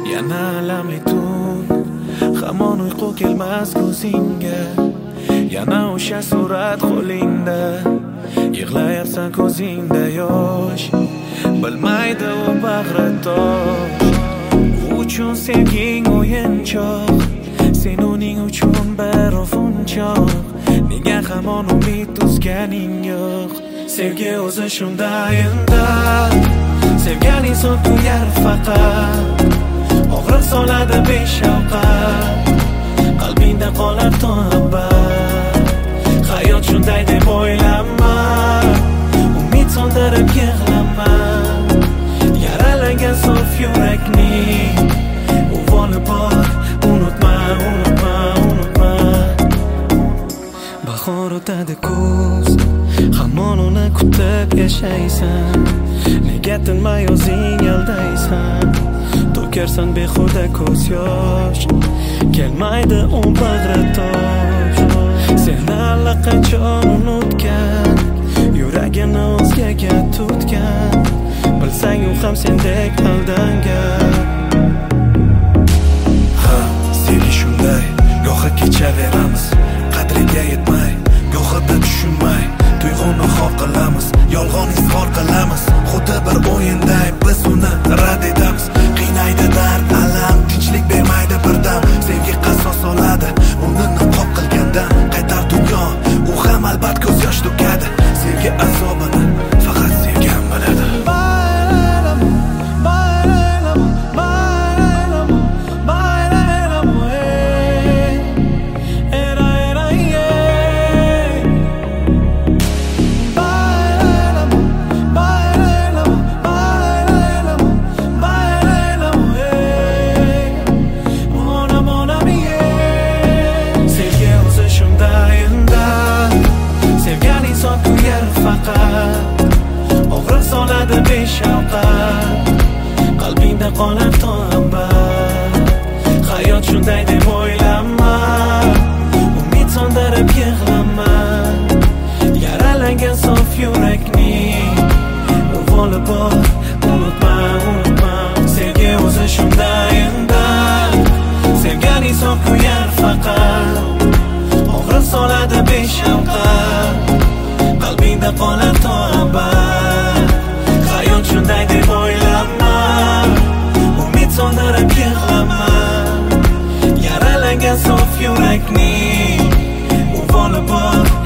yana alamli tun, hamon uyqu kelmas ko'zingga. Yana o'sha surat qo'lingda, yig'layapsan ko'zingda yosh. Bilmaydi u bag'ritosh, u uchun sevging o'yinchoq, sen uning uchun bir o'funchoq. Nega hamon umid uzganing yo'q? Sevgi o'zi shunday unda, sevgan inson kuyar faqat, og'riq soladi beshafqat, qalbingda qolar to abad. Hayot shunday deb o'ylama, umid so'ndirib yig'lama, yaralangan sof yurakning uvoli bor. Unutma, unutma, unutma. Bahor o'tadi kuz, hamon uni kutib yashaysan. Nega tinmay o'zing aldaysan, to'karsan behuda ko'z yosh. Kelmaydi u bag'ritosh, seni allaqachon unutgan, yuragini o'zgaga tutgan. Bilsang u ham sendek aldangan. Sevgi shunday, go'yo kechaveramiz, qadriga yetmay, go'yoda tushunmay, tuyg'uni xor qilamiz, yolg'on izhor qilamiz. Xuddi bir o'yinday biz uni rad etamiz. Qiynaydi dard, alam, tinchlik bermaydi birdam. Sevgi qasos oladi, uni niqob qilgandan. Qaytar dunyo, u ham albat ko'z yosh to'kadi. Sevgi azobini faqat sevgan biladi. Og'riq soladi beshafqat, qalbingda qolar to abad. Hayot shunday deb o'ylama, umid so'ndirib yig'lama, yaralangan sof yurakning uvoli bor. Unutma, unutma. Sevgi o'zi shunday unda, sevgan inson kuyar faqat, og'riq soladi beshafqat, qalbingda qolar to abad. Hayot shunday deb o'ylama, umid so'ndirib yig'lama, yaralangan sof yurakning uvoli bor.